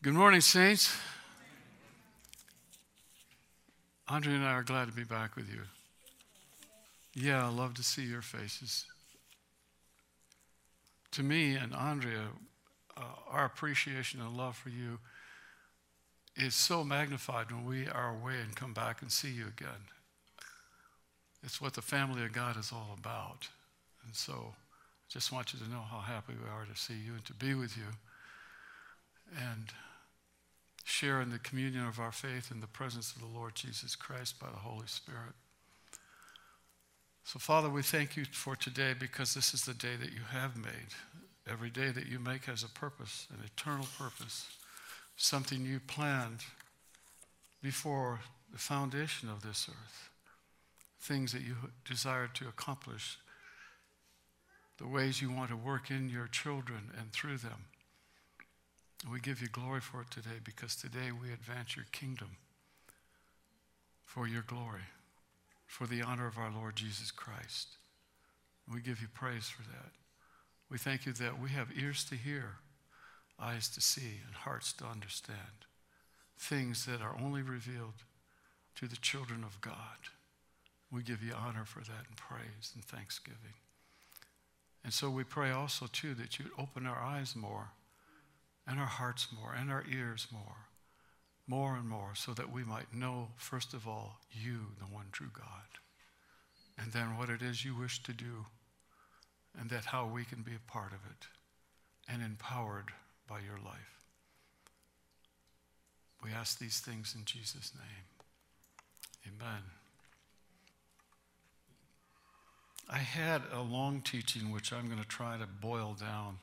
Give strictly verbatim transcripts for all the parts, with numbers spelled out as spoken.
Good morning, saints. Andrea and I are glad to be back with you. Yeah, I love to see your faces. To me and Andrea, uh, our appreciation and love for you is so magnified when we are away and come back and see you again. It's what the family of God is all about. And so I just want you to know how happy we are to see you and to be with you and share in the communion of our faith in the presence of the Lord Jesus Christ by the Holy Spirit. So, Father, we thank you for today because this is the day that you have made. Every day that you make has a purpose, an eternal purpose, something you planned before the foundation of this earth, things that you desired to accomplish, the ways you want to work in your children and through them. We give you glory for it today because today we advance your kingdom for your glory, for the honor of our Lord Jesus Christ. We give you praise for that. We thank you that we have ears to hear, eyes to see, and hearts to understand things that are only revealed to the children of God. We give you honor for that and praise and thanksgiving. And so we pray also, too, that you'd open our eyes more and our hearts more, and our ears more, more and more, so that we might know, first of all, you, the one true God, and then what it is you wish to do, and that how we can be a part of it, and empowered by your life. We ask these things in Jesus' name. Amen. I had a long teaching, which I'm going to try to boil down.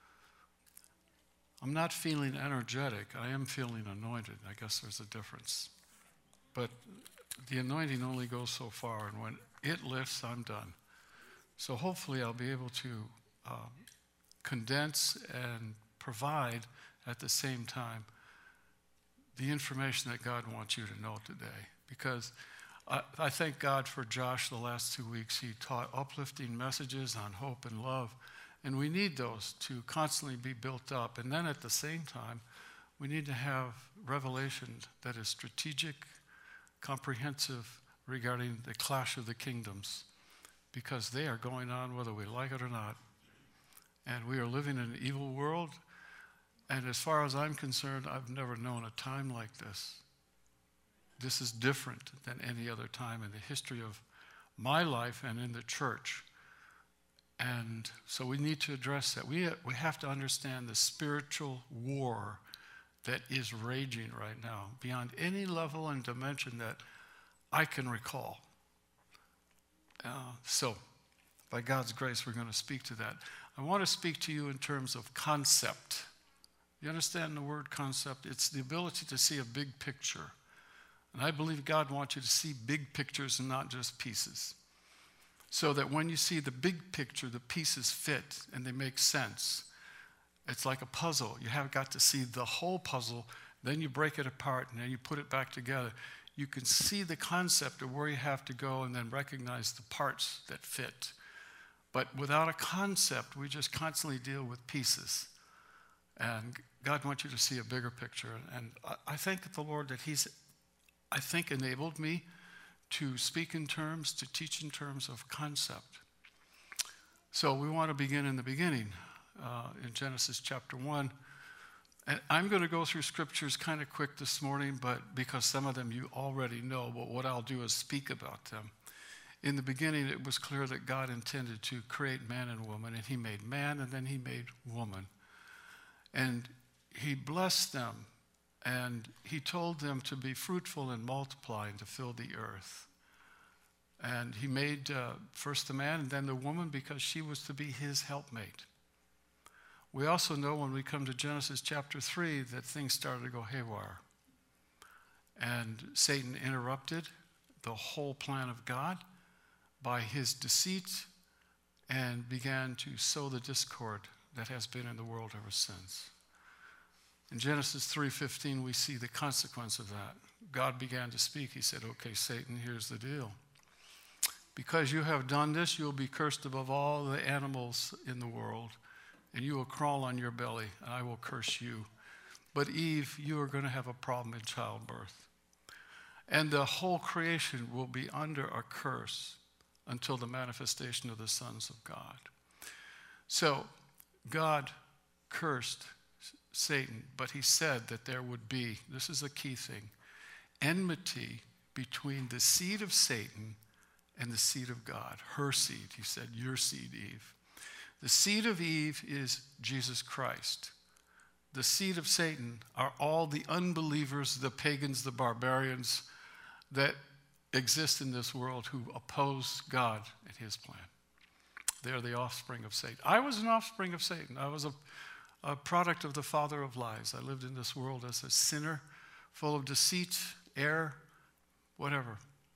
I'm not feeling energetic. I am feeling anointed. I guess there's a difference. But the anointing only goes so far, and when it lifts, I'm done. So hopefully I'll be able to um, condense and provide at the same time the information that God wants you to know today. Because I, I thank God for Josh the last two weeks. He taught uplifting messages on hope and love. And we need those to constantly be built up. And then at the same time, we need to have revelation that is strategic, comprehensive regarding the clash of the kingdoms, because they are going on whether we like it or not. And we are living in an evil world. And as far as I'm concerned, I've never known a time like this. This is different than any other time in the history of my life and in the church. And so we need to address that. We, we have to understand the spiritual war that is raging right now beyond any level and dimension that I can recall. Uh, so, by God's grace, we're going to speak to that. I want to speak to you in terms of concept. You understand the word concept? It's the ability to see a big picture. And I believe God wants you to see big pictures and not just pieces, so that when you see the big picture, the pieces fit and they make sense. It's like a puzzle. You have got to see the whole puzzle, then you break it apart, and then you put it back together. You can see the concept of where you have to go and then recognize the parts that fit. But without a concept, we just constantly deal with pieces. And God wants you to see a bigger picture. And I thank the Lord that he's, I think, enabled me to speak in terms, to teach in terms of concept. So we want to begin in the beginning, uh, in Genesis chapter one. And I'm going to go through scriptures kind of quick this morning, but because some of them you already know, but what I'll do is speak about them. In the beginning, it was clear that God intended to create man and woman, and he made man, and then he made woman. And he blessed them. And he told them to be fruitful and multiply and to fill the earth. And he made uh, first the man and then the woman because she was to be his helpmate. We also know when we come to Genesis chapter three that things started to go haywire. And Satan interrupted the whole plan of God by his deceit and began to sow the discord that has been in the world ever since. In Genesis three fifteen, we see the consequence of that. God began to speak. He said, okay, Satan, here's the deal. Because you have done this, you'll be cursed above all the animals in the world, and you will crawl on your belly, and I will curse you. But Eve, you are going to have a problem in childbirth. And the whole creation will be under a curse until the manifestation of the sons of God. So God cursed Satan, but he said that there would be, this is a key thing, enmity between the seed of Satan and the seed of God. Her seed, he said, your seed, Eve. The seed of Eve is Jesus Christ. The seed of Satan are all the unbelievers, the pagans, the barbarians that exist in this world who oppose God and his plan. They are the offspring of Satan. I was an offspring of Satan. I was a, a product of the father of lies. I lived in this world as a sinner, full of deceit, error, whatever.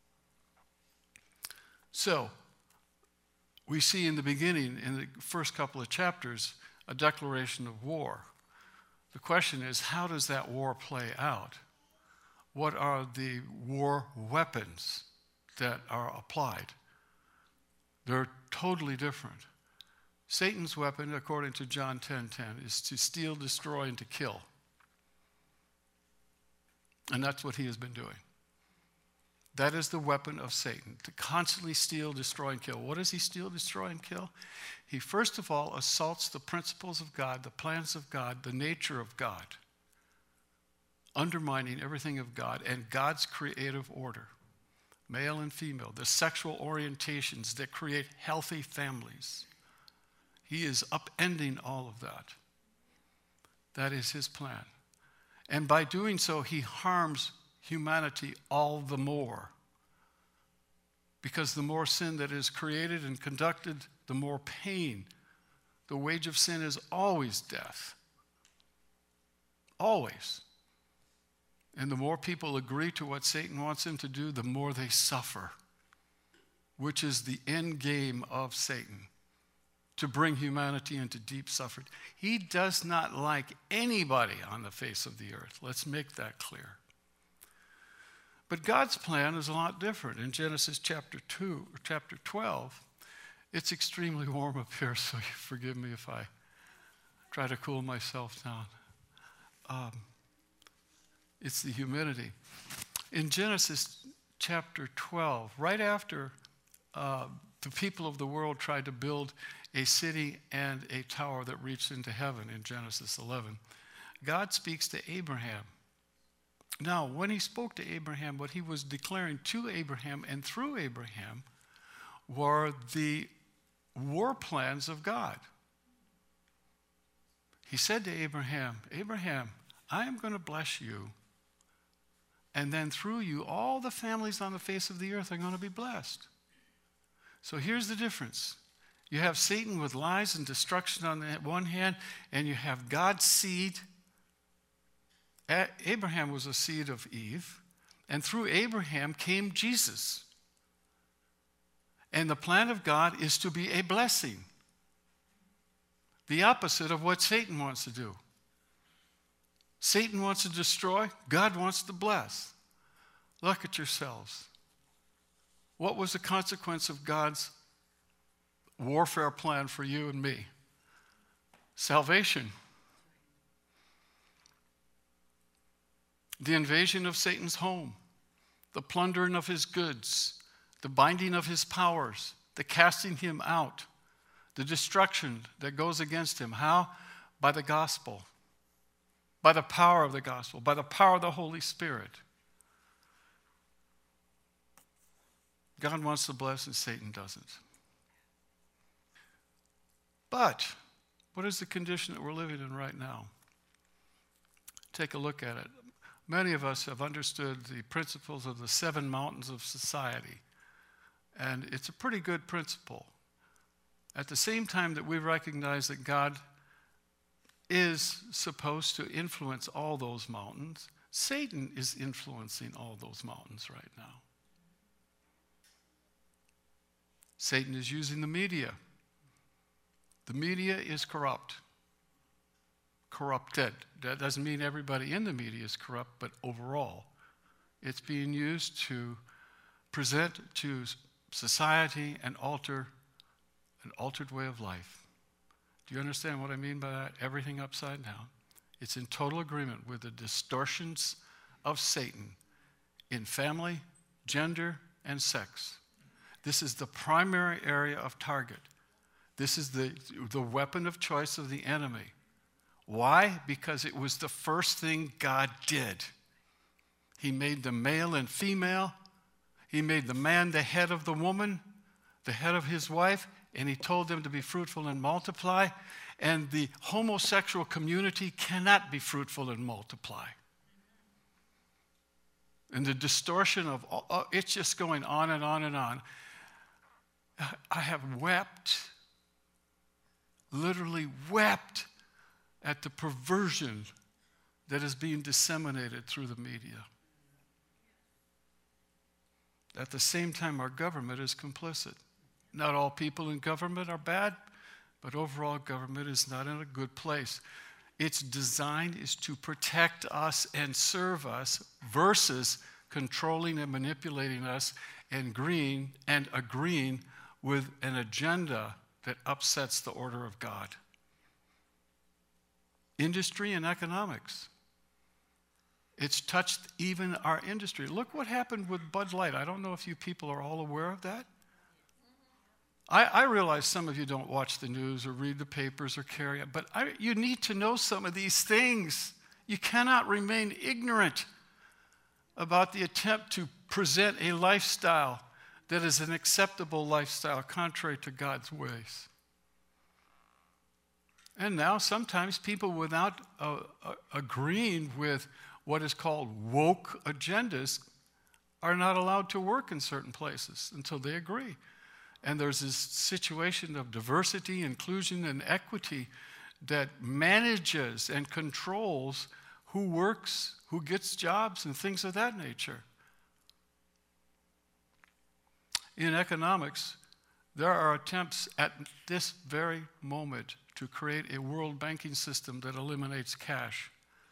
So, we see in the beginning, in the first couple of chapters, a declaration of war. The question is, how does that war play out? What are the war weapons that are applied? They're totally different. Satan's weapon, according to John ten ten, is to steal, destroy, and to kill. And that's what he has been doing. That is the weapon of Satan, to constantly steal, destroy, and kill. What does he steal, destroy, and kill? He first of all assaults the principles of God, the plans of God, the nature of God, undermining everything of God and God's creative order, male and female, the sexual orientations that create healthy families. He is upending all of that. That is his plan. And by doing so, he harms humanity all the more. Because the more sin that is created and conducted, the more pain. The wage of sin is always death. Always. And the more people agree to what Satan wants them to do, the more they suffer, which is the end game of Satan, to bring humanity into deep suffering. He does not like anybody on the face of the earth. Let's make that clear. But God's plan is a lot different. In Genesis chapter two, or chapter twelve, it's extremely warm up here, so you forgive me if I try to cool myself down. Um, it's the humidity. In Genesis chapter twelve, right after uh, the people of the world tried to build a city and a tower that reached into heaven in Genesis eleven, God speaks to Abraham. Now, when he spoke to Abraham, what he was declaring to Abraham and through Abraham were the war plans of God. He said to Abraham, Abraham, I am going to bless you, and then through you, all the families on the face of the earth are going to be blessed. So here's the difference. You have Satan with lies and destruction on the one hand, and you have God's seed. Abraham was a seed of Eve, and through Abraham came Jesus. And the plan of God is to be a blessing, the opposite of what Satan wants to do. Satan wants to destroy, God wants to bless. Look at yourselves. What was the consequence of God's warfare plan for you and me? Salvation. The invasion of Satan's home, the plundering of his goods, the binding of his powers, the casting him out, the destruction that goes against him. How? By the gospel, by the power of the gospel, by the power of the Holy Spirit. God wants to bless and Satan doesn't. But what is the condition that we're living in right now? Take a look at it. Many of us have understood the principles of the seven mountains of society, and it's a pretty good principle. At the same time that we recognize that God is supposed to influence all those mountains, Satan is influencing all those mountains right now. Satan is using the media. The media is corrupt. Corrupted. That doesn't mean everybody in the media is corrupt, but overall, it's being used to present to society and alter an altered way of life. Do you understand what I mean by that? Everything upside down. It's in total agreement with the distortions of Satan in family, gender, and sex. This is the primary area of target. This is the, the weapon of choice of the enemy. Why? Because it was the first thing God did. He made them male and female. He made the man the head of the woman, the head of his wife, and he told them to be fruitful and multiply. And the homosexual community cannot be fruitful and multiply. And the distortion of, all, it's just going on and on and on. I have wept, literally wept, at the perversion that is being disseminated through the media. At the same time, our government is complicit. Not all people in government are bad, but overall government is not in a good place. Its design is to protect us and serve us versus controlling and manipulating us and agreeing and agreeing with an agenda that upsets the order of God. Industry and economics. It's touched even our industry. Look what happened with Bud Light. I don't know if you people are all aware of that. I, I realize some of you don't watch the news or read the papers or carry it, but I, you need to know some of these things. You cannot remain ignorant about the attempt to present a lifestyle that is an acceptable lifestyle contrary to God's ways. And now sometimes people without uh, uh, agreeing with what is called woke agendas are not allowed to work in certain places until they agree. And there's this situation of diversity, inclusion, and equity that manages and controls who works, who gets jobs, and things of that nature. In economics, there are attempts at this very moment to create a world banking system that eliminates cash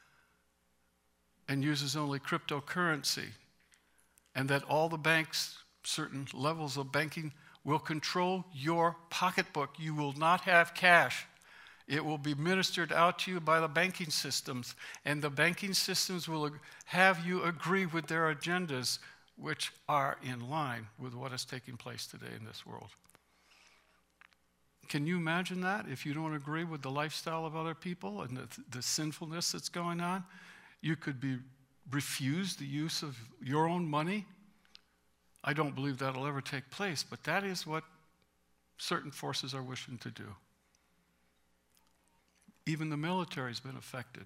and uses only cryptocurrency, and that all the banks, certain levels of banking, will control your pocketbook. You will not have cash. It will be ministered out to you by the banking systems, and the banking systems will have you agree with their agendas, which are in line with what is taking place today in this world. Can you imagine that if you don't agree with the lifestyle of other people and the, the sinfulness that's going on? You could be refused the use of your own money. I don't believe that'll ever take place, but that is what certain forces are wishing to do. Even the military's been affected.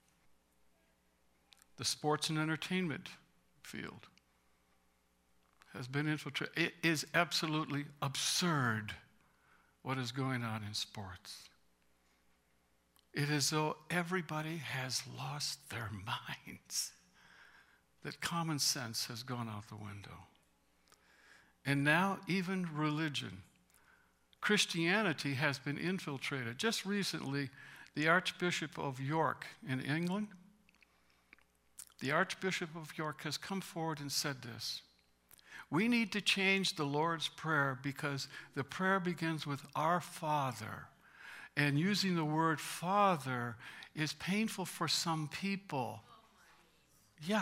The sports and entertainment field has been infiltrated. It is absolutely absurd what is going on in sports. It is as though everybody has lost their minds, that common sense has gone out the window. And now even religion. Christianity has been infiltrated. Just recently, the Archbishop of York in England, the Archbishop of York has come forward and said this: we need to change the Lord's Prayer because the prayer begins with Our Father. And using the word Father is painful for some people. Yeah.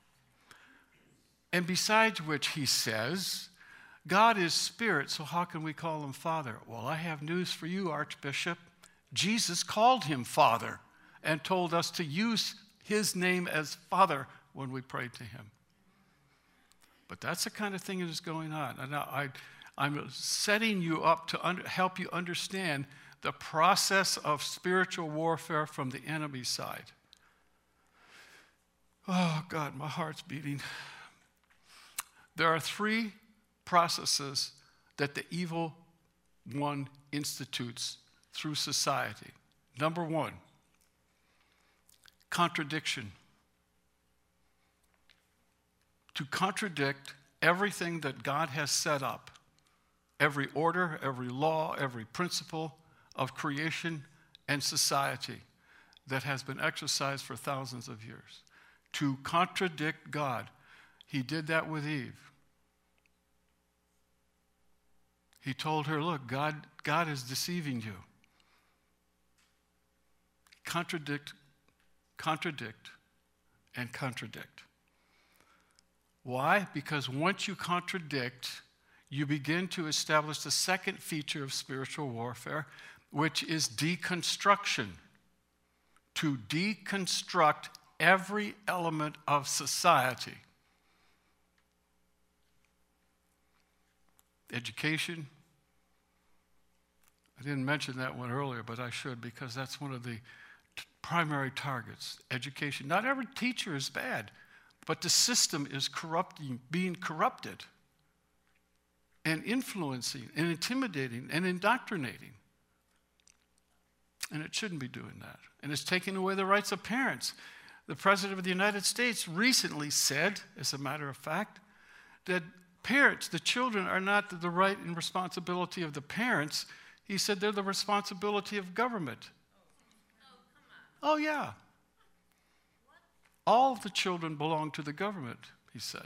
And besides which, he says, God is spirit, so how can we call him Father? Well, I have news for you, Archbishop. Jesus called him Father and told us to use his name as Father when we pray to him. But that's the kind of thing that is going on. And I, I'm setting you up to under, help you understand the process of spiritual warfare from the enemy's side. Oh, God, my heart's beating. There are three processes that the evil one institutes through society. Number one, contradiction. To contradict everything that God has set up, every order, every law, every principle of creation and society that has been exercised for thousands of years. To contradict God. He did that with Eve. He told her, look, God, God is deceiving you. Contradict contradict, and contradict. Why? Because once you contradict, you begin to establish the second feature of spiritual warfare, which is deconstruction. To deconstruct every element of society. Education. I didn't mention that one earlier, but I should, because that's one of the t- primary targets. Education. Not every teacher is bad, but the system is corrupting, being corrupted and influencing and intimidating and indoctrinating. And it shouldn't be doing that. And it's taking away the rights of parents. The President of the United States recently said, as a matter of fact, that parents, the children, are not the right and responsibility of the parents. He said they're the responsibility of government. Oh, yeah. All of the children belong to the government, he said.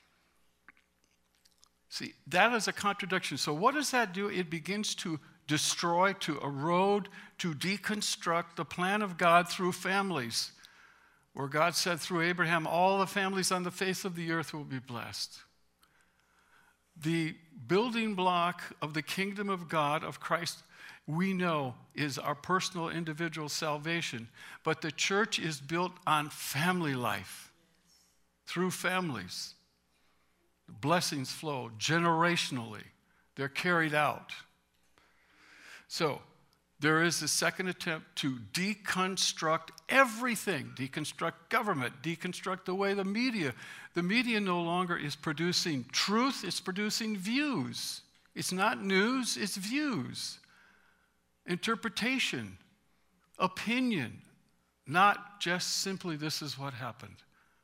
See, that is a contradiction. So what does that do? It begins to destroy, to erode, to deconstruct the plan of God through families, where God said through Abraham, all the families on the face of the earth will be blessed. The building block of the kingdom of God, of Christ, we know is our personal individual salvation, but the church is built on family life, through families. The blessings flow generationally. They're carried out. So, there is a second attempt to deconstruct everything, deconstruct government, deconstruct the way the media. The media no longer is producing truth, it's producing views. It's not news, it's views. Interpretation, opinion, not just simply this is what happened.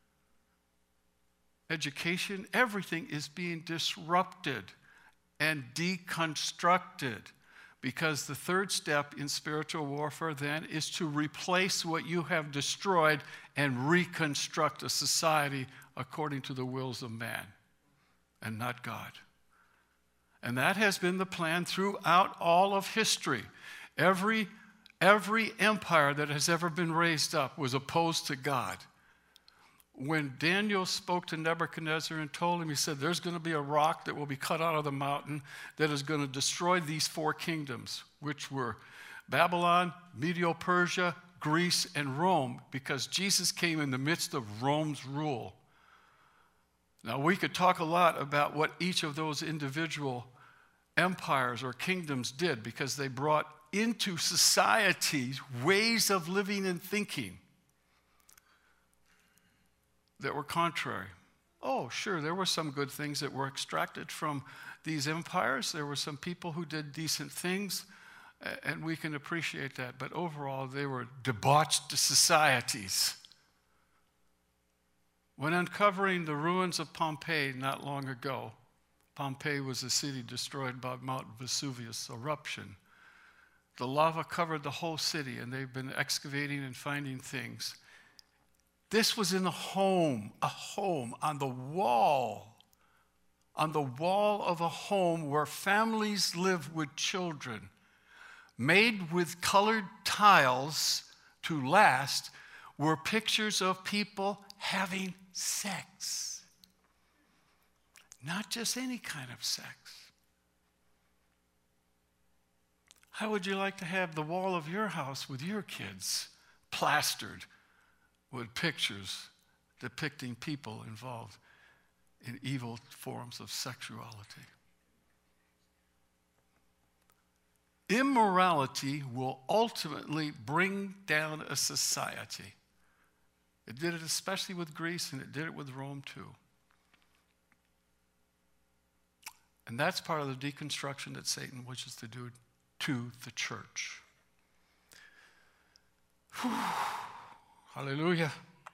Education, everything is being disrupted and deconstructed. Because the third step in spiritual warfare then is to replace what you have destroyed and reconstruct a society according to the wills of man and not God. And that has been the plan throughout all of history. Every, every empire that has ever been raised up was opposed to God. When Daniel spoke to Nebuchadnezzar and told him, he said, there's going to be a rock that will be cut out of the mountain that is going to destroy these four kingdoms, which were Babylon, Medo-Persia, Greece, and Rome, because Jesus came in the midst of Rome's rule. Now, we could talk a lot about what each of those individual empires or kingdoms did, because they brought into society ways of living and thinking that were contrary. Oh, sure, there were some good things that were extracted from these empires. There were some people who did decent things, and we can appreciate that. But overall, they were debauched societies. When uncovering the ruins of Pompeii not long ago, Pompeii was a city destroyed by Mount Vesuvius eruption. The lava covered the whole city, and they've been excavating and finding things. This was in a home, a home on the wall, on the wall of a home where families live with children, made with colored tiles to last, were pictures of people having sex. Not just any kind of sex. How would you like to have the wall of your house with your kids plastered with pictures depicting people involved in evil forms of sexuality? Immorality will ultimately bring down a society. It did it especially with Greece, and it did it with Rome too. And that's part of the deconstruction that Satan wishes to do to the church. Whew. Hallelujah.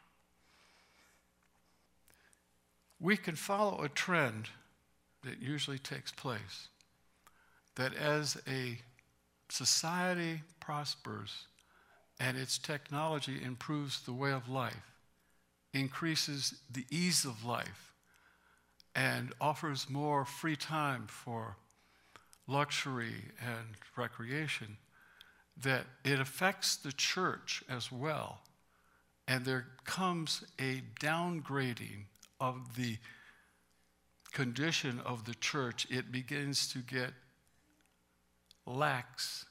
We can follow a trend that usually takes place, that as a society prospers and its technology improves the way of life, increases the ease of life, and offers more free time for luxury and recreation, that it affects the church as well. And there comes a downgrading of the condition of the church. It begins to get lax.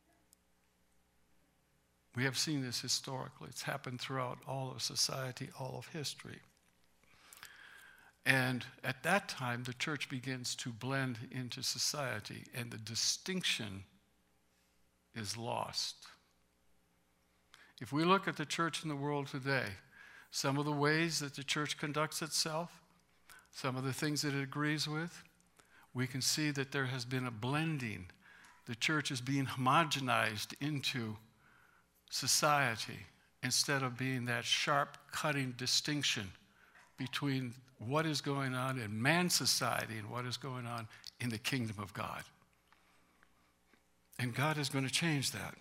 We have seen this historically. It's happened throughout all of society, all of history. And at that time, the church begins to blend into society, and the distinction is lost. If we look at the church in the world today, some of the ways that the church conducts itself, some of the things that it agrees with, we can see that there has been a blending. The church is being homogenized into society instead of being that sharp cutting distinction between what is going on in man's society and what is going on in the kingdom of God. And God is going to change that.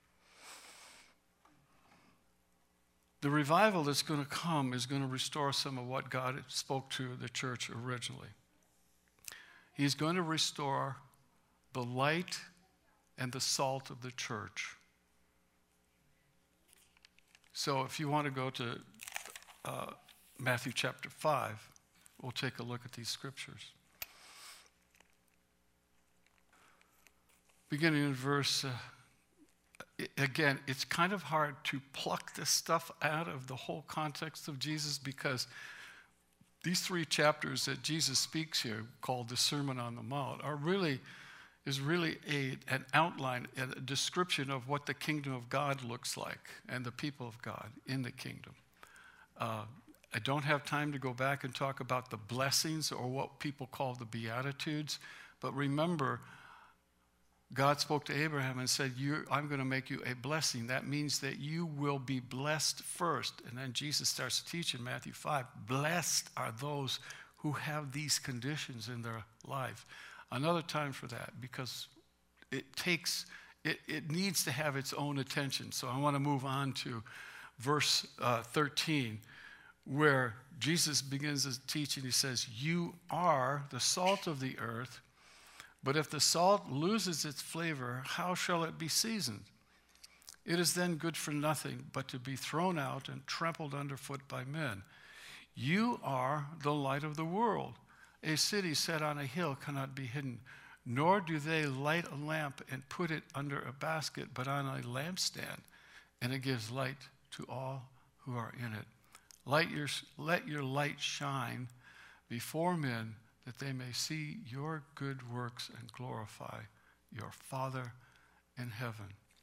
The revival that's going to come is going to restore some of what God spoke to the church originally. He's going to restore the light and the salt of the church. So if you want to go to uh, Matthew chapter five, we'll take a look at these scriptures. Beginning in verse, uh, again, it's kind of hard to pluck this stuff out of the whole context of Jesus, because these three chapters that Jesus speaks here, called the Sermon on the Mount, are really, is really a, an outline, a description of what the kingdom of God looks like and the people of God in the kingdom. Uh, I don't have time to go back and talk about the blessings or what people call the Beatitudes, but remember, God spoke to Abraham and said, you, I'm going to make you a blessing. That means that you will be blessed first. And then Jesus starts to teach in Matthew five, blessed are those who have these conditions in their life. Another time for that, because it takes, it, it needs to have its own attention. So I want to move on to verse uh, thirteen, where Jesus begins his teaching. He says, you are the salt of the earth, but if the salt loses its flavor, how shall it be seasoned? It is then good for nothing but to be thrown out and trampled underfoot by men. You are the light of the world. A city set on a hill cannot be hidden, nor do they light a lamp and put it under a basket, but on a lampstand, and it gives light to all who are in it. Light your, let your light shine before men, that they may see your good works and glorify your Father in heaven.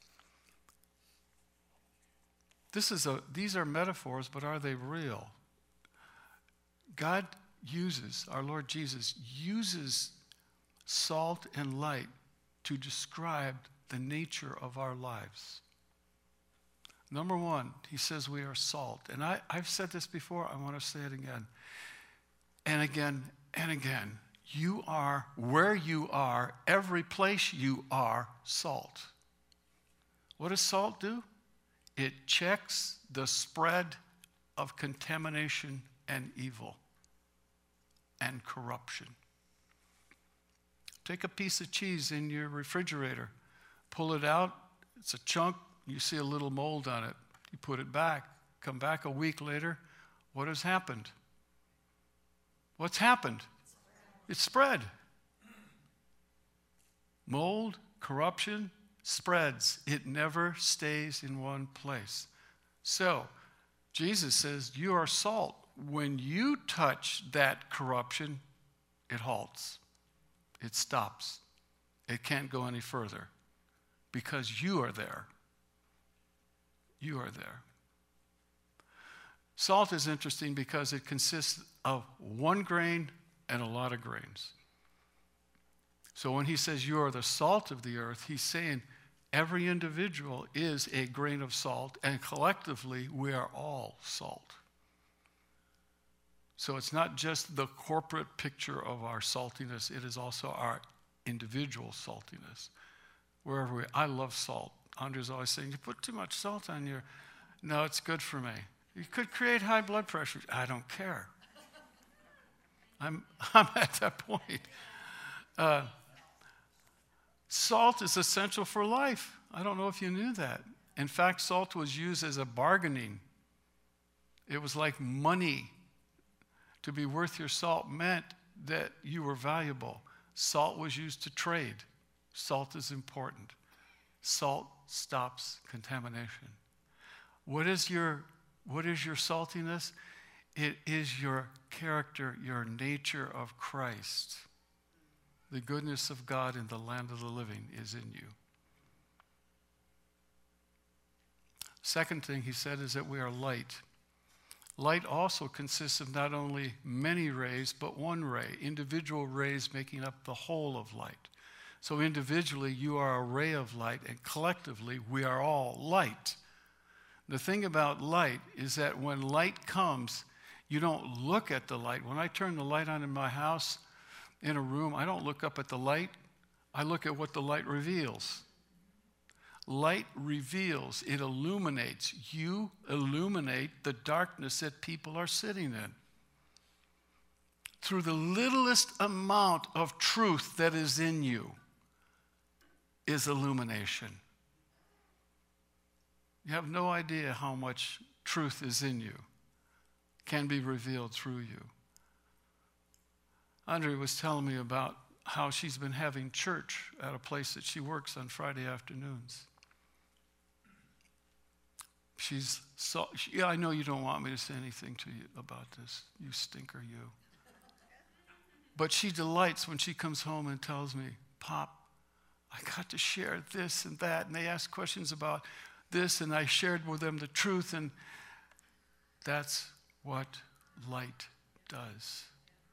This is a, these are metaphors, but are they real? God uses, our Lord Jesus uses salt and light to describe the nature of our lives. Number one, he says we are salt. And I, I've said this before, I want to say it again. And again, and again, you are where you are, every place you are, salt. What does salt do? It checks the spread of contamination and evil and corruption. Take a piece of cheese in your refrigerator, pull it out, it's a chunk, you see a little mold on it, you put it back, come back a week later, what has happened? What's happened? It's spread. Mold, corruption, spreads. It never stays in one place. So, Jesus says, you are salt. When you touch that corruption, it halts. It stops. It can't go any further because you are there. You are there. Salt is interesting because it consists of one grain and a lot of grains. So when he says you are the salt of the earth, he's saying every individual is a grain of salt, and collectively we are all salt. So it's not just the corporate picture of our saltiness, it is also our individual saltiness. Wherever we, I love salt. Andre's always saying, you put too much salt on your, no, it's good for me. You could create high blood pressure. I don't care. I'm, I'm at that point. Uh, salt is essential for life. I don't know if you knew that. In fact, salt was used as a bargaining It was like money. To be worth your salt meant that you were valuable. Salt was used to trade. Salt is important. Salt stops contamination. What is your, what is your saltiness? It is your character, your nature of Christ. The goodness of God in the land of the living is in you. Second thing he said is that we are light. Light also consists of not only many rays, but one ray, individual rays making up the whole of light. So individually, you are a ray of light, and collectively, we are all light. The thing about light is that when light comes, you don't look at the light. When I turn the light on in my house, in a room, I don't look up at the light. I look at what the light reveals. Light reveals, it illuminates. You illuminate the darkness that people are sitting in. Through the littlest amount of truth that is in you is illumination. You have no idea how much truth is in you, can be revealed through you. Andre was telling me about how she's been having church at a place that she works on Friday afternoons. She's so, she, yeah, I know you don't want me to say anything to you about this, you stinker, you. But she delights when she comes home and tells me, Pop, I got to share this and that, and they ask questions about this, and I shared with them the truth, and that's what light does.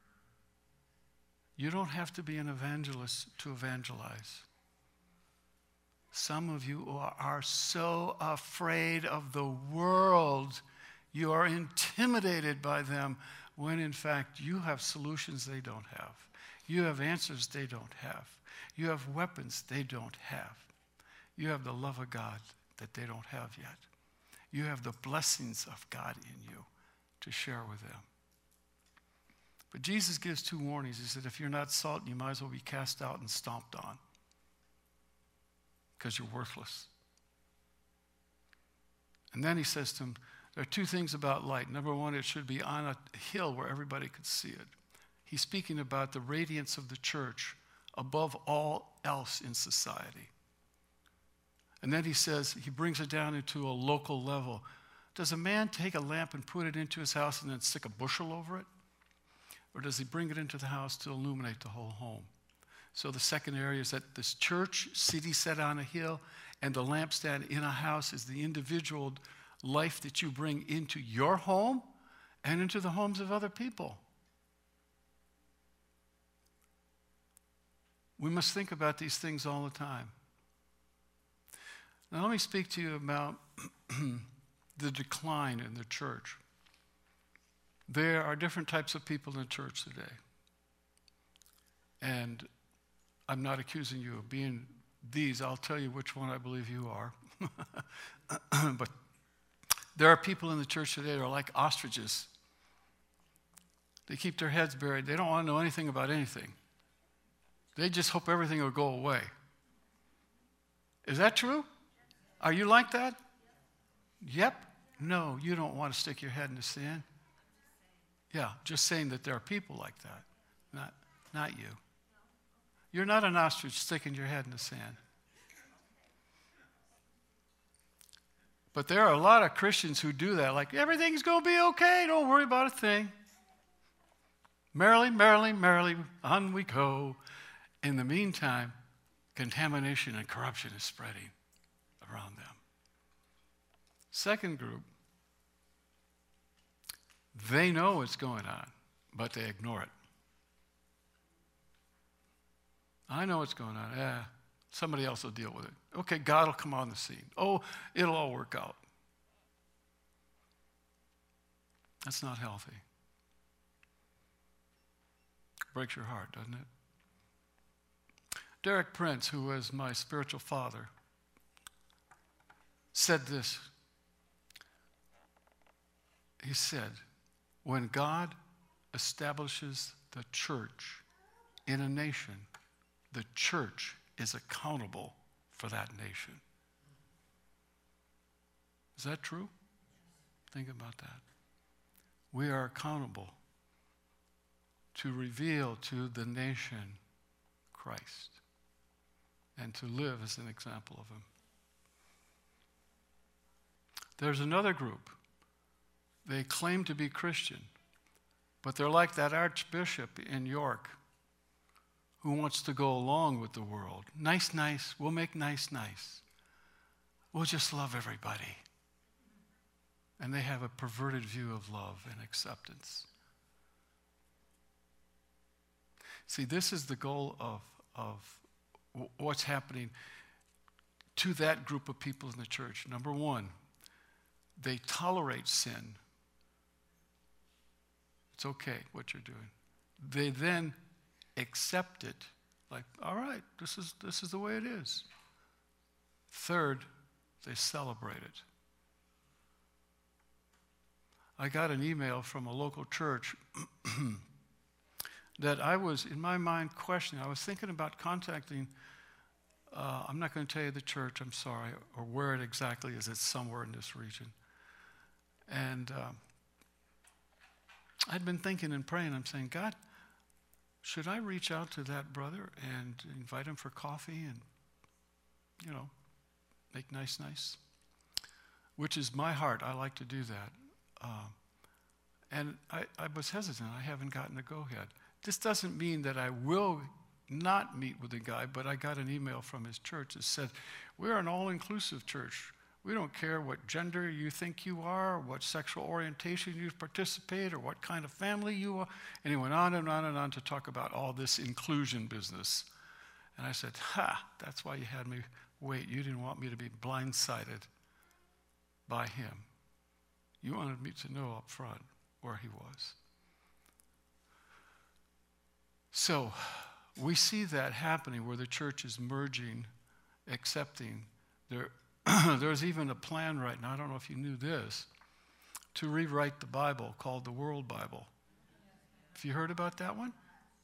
You don't have to be an evangelist to evangelize. Some of you are so afraid of the world, you are intimidated by them, when in fact you have solutions they don't have. You have answers they don't have. You have weapons they don't have. You have the love of God that they don't have yet. You have the blessings of God in you to share with them. But Jesus gives two warnings. He said, if you're not salt, you might as well be cast out and stomped on, because you're worthless. And then he says to them, there are two things about light. Number one, it should be on a hill where everybody could see it. He's speaking about the radiance of the church above all else in society. And then he says, he brings it down into a local level. Does a man take a lamp and put it into his house and then stick a bushel over it? Or does he bring it into the house to illuminate the whole home? So the second area is that this church, city set on a hill, and the lampstand in a house is the individual life that you bring into your home and into the homes of other people. We must think about these things all the time. Now let me speak to you about the decline in the church. There are different types of people in the church today. And I'm not accusing you of being these. I'll tell you which one I believe you are. But there are people in the church today that are like ostriches. They keep their heads buried. They don't want to know anything about anything. They just hope everything will go away. Is that true? Are you like that? Yep. No, you don't want to stick your head in the sand. Yeah, just saying that there are people like that, not, not you. You're not an ostrich sticking your head in the sand. But there are a lot of Christians who do that, like, everything's going to be okay, don't worry about a thing. Merrily, merrily, merrily, on we go. In the meantime, contamination and corruption is spreading around them. Second group, they know what's going on, but they ignore it. I know what's going on. Yeah, somebody else will deal with it. Okay, God will come on the scene. Oh, it'll all work out. That's not healthy. Breaks your heart, doesn't it? Derek Prince, who was my spiritual father, said this. He said, when God establishes the church in a nation, the church is accountable for that nation. Is that true? Think about that. we are accountable to reveal to the nation Christ and to live as an example of him. There's another group. They claim to be Christian, but they're like that archbishop in York who wants to go along with the world. Nice, nice, we'll make nice, nice. We'll just love everybody. And they have a perverted view of love and acceptance. See, this is the goal of, of what's happening to that group of people in the church. Number one, they tolerate sin. It's okay what you're doing. They then accept it, like, all right, this is this is the way it is. Third, they celebrate it. I got an email from a local church that I was, in my mind, questioning. I was thinking about contacting, uh, I'm not going to tell you the church, I'm sorry, or where it exactly is. It's somewhere in this region. And uh, I'd been thinking and praying. I'm saying, God, should I reach out to that brother and invite him for coffee and, you know, make nice, nice? Which is my heart. I like to do that. Uh, and I, I was hesitant. I haven't gotten a go-ahead. This doesn't mean that I will not meet with the guy, but I got an email from his church that said, we're an all-inclusive church. We don't care what gender you think you are, what sexual orientation you participate, or what kind of family you are. And he went on and on and on to talk about all this inclusion business. And I said, ha, that's why you had me wait. You didn't want me to be blindsided by him. You wanted me to know up front where he was. So we see that happening where the church is merging, accepting. There, there's even a plan right now, I don't know if you knew this, to rewrite the Bible called the World Bible. Have you heard about that one?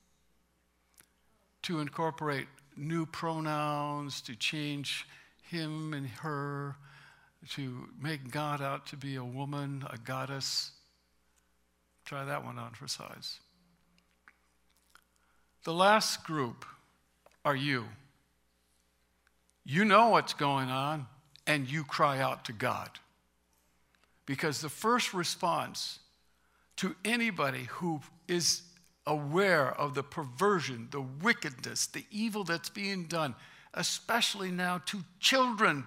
To incorporate new pronouns, to change him and her, to make God out to be a woman, a goddess. Try that one on for size. The last group are you. You know what's going on, and you cry out to God. Because the first response to anybody who is aware of the perversion, the wickedness, the evil that's being done, especially now to children,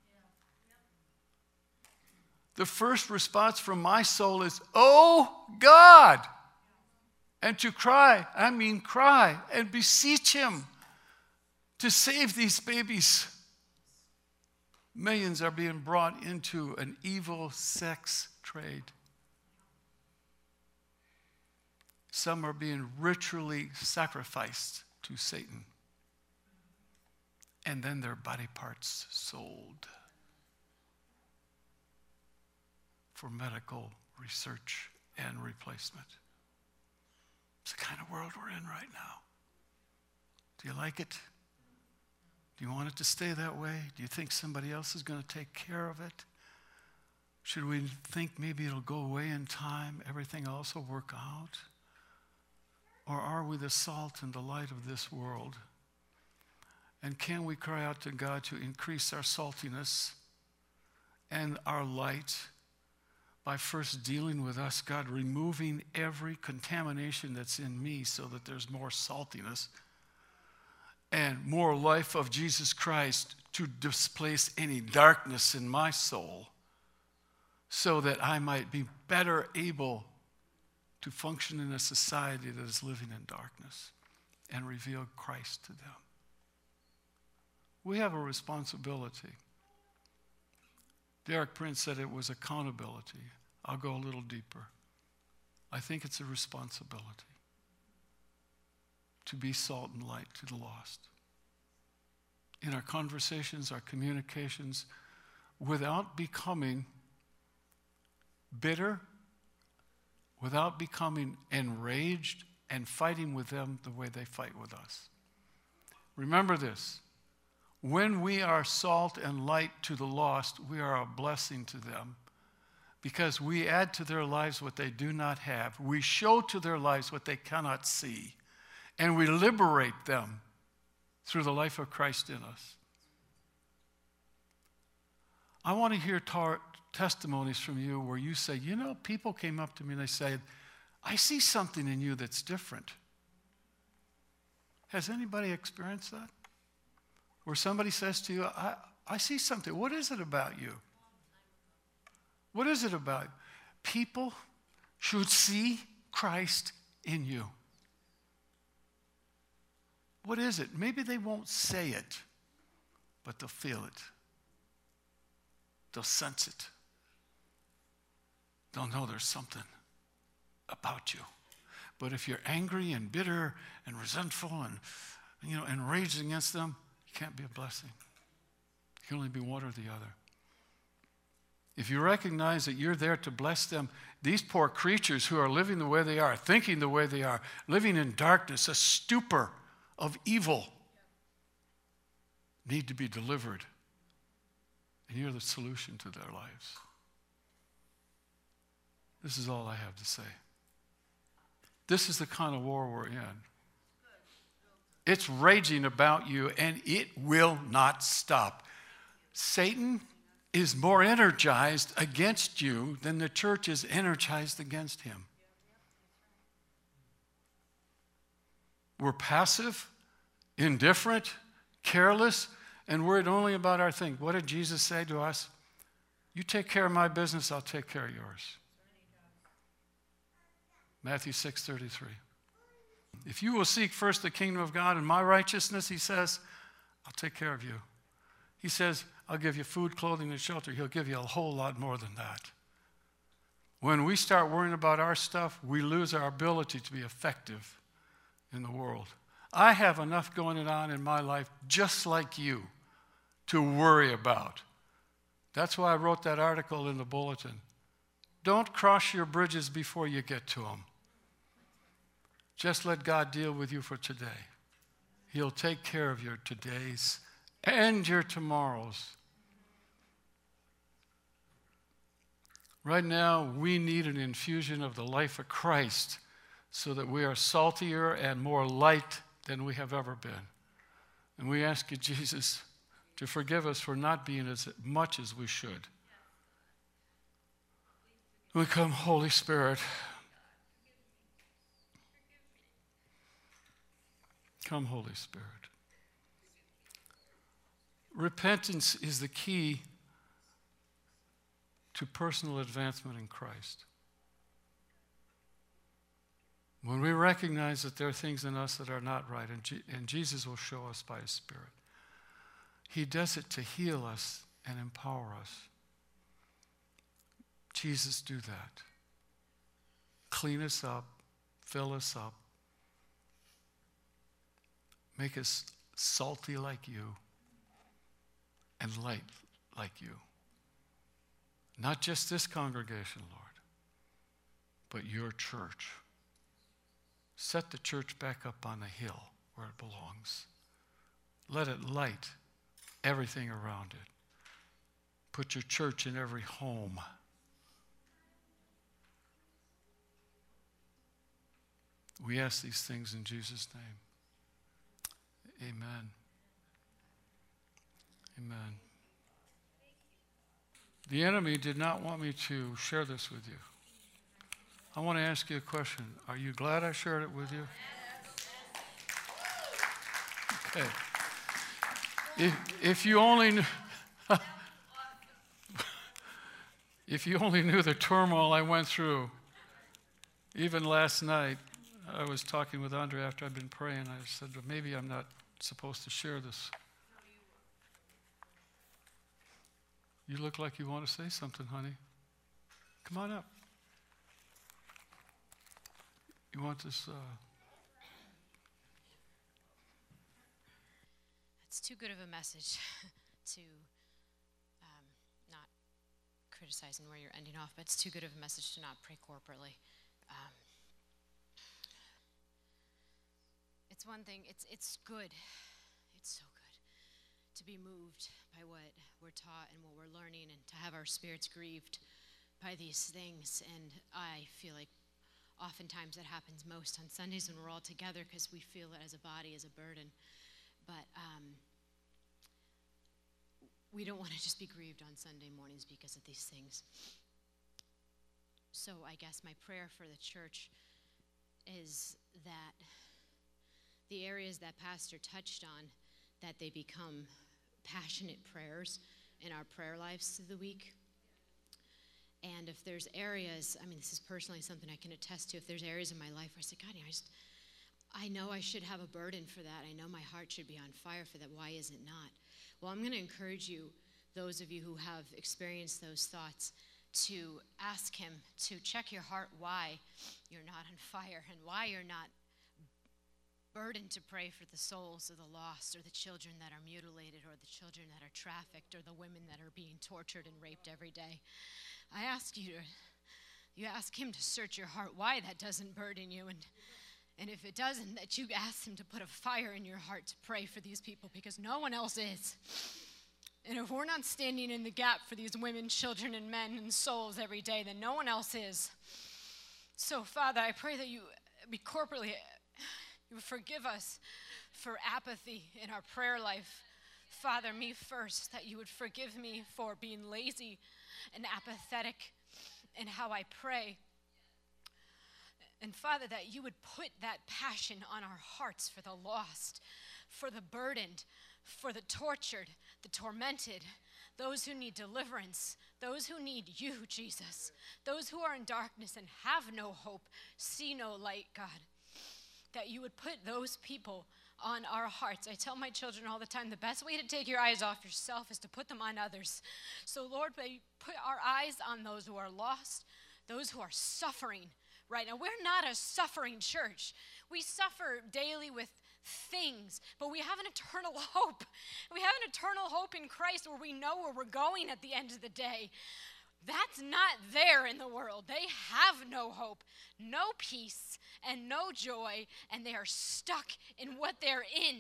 the first response from my soul is, oh God, and to cry, I mean cry, and beseech him to save these babies. Millions are being brought into an evil sex trade. Some are being ritually sacrificed to Satan, and then their body parts sold for medical research and replacement. It's the kind of world we're in right now. Do you like it? Do you want it to stay that way? Do you think somebody else is going to take care of it? Should we think maybe it'll go away in time, everything else will work out? Or are we the salt and the light of this world? And can we cry out to God to increase our saltiness and our light by first dealing with us, God, removing every contamination that's in me so that there's more saltiness and more life of Jesus Christ to displace any darkness in my soul so that I might be better able to function in a society that is living in darkness and reveal Christ to them. We have a responsibility. Derek Prince said it was accountability. I'll go a little deeper. I think it's a responsibility to be salt and light to the lost. In our conversations, our communications, without becoming bitter, without becoming enraged and fighting with them the way they fight with us. Remember this. When we are salt and light to the lost, we are a blessing to them because we add to their lives what they do not have. We show to their lives what they cannot see. And we liberate them through the life of Christ in us. I want to hear tar- testimonies from you where you say, you know, people came up to me and they said, I see something in you that's different. Has anybody experienced that? Where somebody says to you, I, I see something. What is it about you? What is it about? People should see Christ in you. What is it? Maybe they won't say it, but they'll feel it. They'll sense it. They'll know there's something about you. But if you're angry and bitter and resentful and, you know, enraged against them, you can't be a blessing. You can only be one or the other. If you recognize that you're there to bless them, these poor creatures who are living the way they are, thinking the way they are, living in darkness, a stupor of evil, need to be delivered. And you're the solution to their lives. This is all I have to say. This is the kind of war we're in. It's raging about you, and it will not stop. Satan is more energized against you than the church is energized against him. We're passive, indifferent, careless, and worried only about our thing. What did Jesus say to us? You take care of my business, I'll take care of yours. Matthew six thirty-three. If you will seek first the kingdom of God and my righteousness, he says, I'll take care of you. He says, I'll give you food, clothing, and shelter. He'll give you a whole lot more than that. When we start worrying about our stuff, we lose our ability to be effective in the world. I have enough going on in my life, just like you, to worry about. That's why I wrote that article in the bulletin. Don't cross your bridges before you get to them. Just let God deal with you for today. He'll take care of your todays and your tomorrows. Right now, we need an infusion of the life of Christ so that we are saltier and more light than we have ever been. And we ask you, Jesus, to forgive us for not being as much as we should. We come, Holy Spirit. Come, Holy Spirit. Repentance is the key to personal advancement in Christ. When we recognize that there are things in us that are not right, and, G- and Jesus will show us by his Spirit, he does it to heal us and empower us. Jesus, do that. Clean us up, fill us up, make us salty like you and light like you. Not just this congregation, Lord, but your church. Set the church back up on the hill where it belongs. Let it light everything around it. Put your church in every home. We ask these things in Jesus' name. Amen. Amen. The enemy did not want me to share this with you. I want to ask you a question. Are you glad I shared it with you? Okay. If, if you only knew, if you only knew the turmoil I went through, even last night, I was talking with Andre after I'd been praying. I said, well, maybe I'm not supposed to share this. You look like you want to say something, honey. Come on up. You want this? Uh... It's too good of a message to um, not criticizing where you're ending off, but it's too good of a message to not pray corporately. Um, it's one thing, it's it's good. It's so good to be moved by what we're taught and what we're learning and to have our spirits grieved by these things, and I feel like oftentimes that happens most on Sundays when we're all together because we feel it as a body, as a burden. But um, we don't want to just be grieved on Sunday mornings because of these things. So I guess my prayer for the church is that the areas that Pastor touched on, that they become passionate prayers in our prayer lives through the week. And if there's areas, I mean, this is personally something I can attest to, if there's areas in my life where I say, God, I just, I know I should have a burden for that. I know my heart should be on fire for that. Why is it not? Well, I'm going to encourage you, those of you who have experienced those thoughts, to ask him to check your heart why you're not on fire and why you're not burdened to pray for the souls of the lost or the children that are mutilated or the children that are trafficked or the women that are being tortured and raped every day. I ask you to, you ask him to search your heart why that doesn't burden you, and and if it doesn't, that you ask him to put a fire in your heart to pray for these people because no one else is. And if we're not standing in the gap for these women, children, and men and souls every day, then no one else is. So, Father, I pray that you be corporately, you would forgive us for apathy in our prayer life. Father, me first, that you would forgive me for being lazy and apathetic in how I pray. And Father, that you would put that passion on our hearts for the lost, for the burdened, for the tortured, the tormented, those who need deliverance, those who need you, Jesus, those who are in darkness and have no hope, see no light, God, that you would put those people on our hearts. I tell my children all the time, the best way to take your eyes off yourself is to put them on others. So Lord, may you put our eyes on those who are lost, those who are suffering right now. We're not a suffering church. We suffer daily with things, but we have an eternal hope. We have an eternal hope in Christ where we know where we're going at the end of the day. That's not there in the world. They have no hope, no peace, and no joy, and they are stuck in what they're in.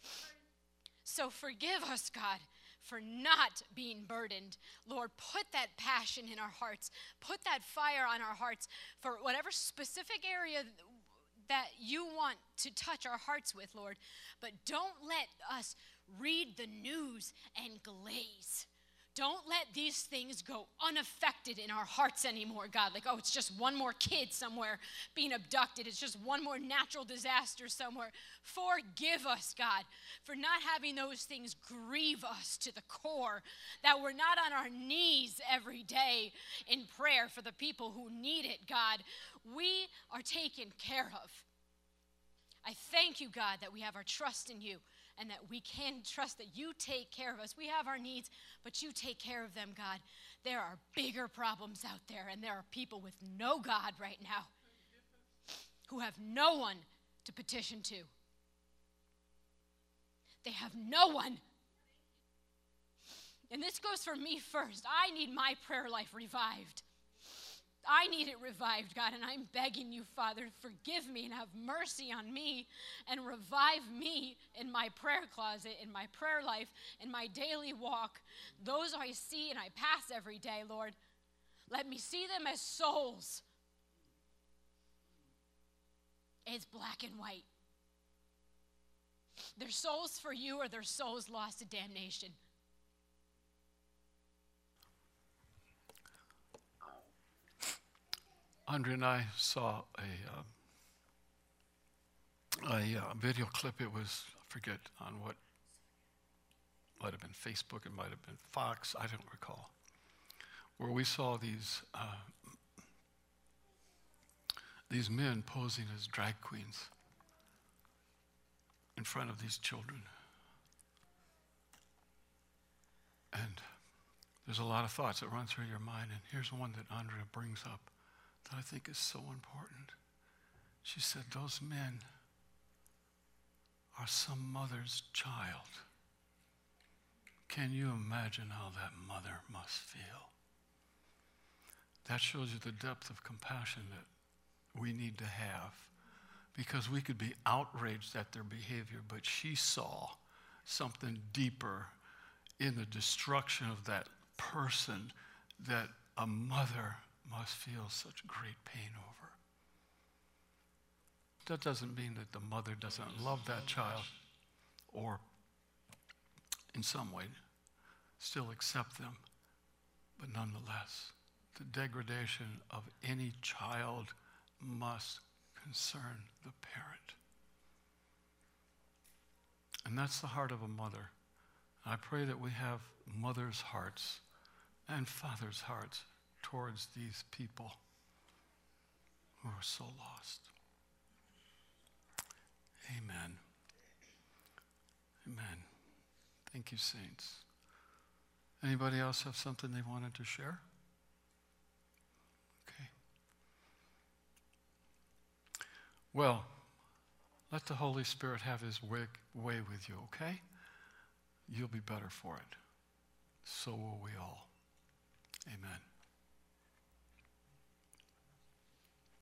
So forgive us, God, for not being burdened. Lord, put that passion in our hearts. Put that fire on our hearts for whatever specific area that you want to touch our hearts with, Lord. But don't let us read the news and glaze. Don't let these things go unaffected in our hearts anymore, God. Like, oh, it's just one more kid somewhere being abducted. It's just one more natural disaster somewhere. Forgive us, God, for not having those things grieve us to the core, that we're not on our knees every day in prayer for the people who need it, God. We are taken care of. I thank you, God, that we have our trust in you, and that we can trust that you take care of us. We have our needs, but you take care of them, God. There are bigger problems out there, and there are people with no God right now who have no one to petition to. They have no one. And this goes for me first. I need my prayer life revived. I need it revived, God, and I'm begging you, Father, forgive me and have mercy on me and revive me in my prayer closet, in my prayer life, in my daily walk. Those I see and I pass every day, Lord, let me see them as souls. It's black and white. They're souls for you or they're souls lost to damnation. Andre and I saw a, uh, a uh, video clip. It was, I forget on what, might have been Facebook, it might have been Fox, I don't recall, where we saw these uh, these men posing as drag queens in front of these children. And there's a lot of thoughts that run through your mind, and here's one that Andrea brings up that I think is so important. She said, those men are some mother's child. Can you imagine how that mother must feel? That shows you the depth of compassion that we need to have, because we could be outraged at their behavior, but she saw something deeper in the destruction of that person that a mother must feel such great pain over. That doesn't mean that the mother doesn't love that child or in some way still accept them. But nonetheless, the degradation of any child must concern the parent. And that's the heart of a mother. I pray that we have mothers' hearts and fathers' hearts towards these people who are so lost. Amen. Amen. Thank you, saints. Anybody else have something they wanted to share? Okay. Well, let the Holy Spirit have his way, way with you, okay? You'll be better for it. So will we all. Amen.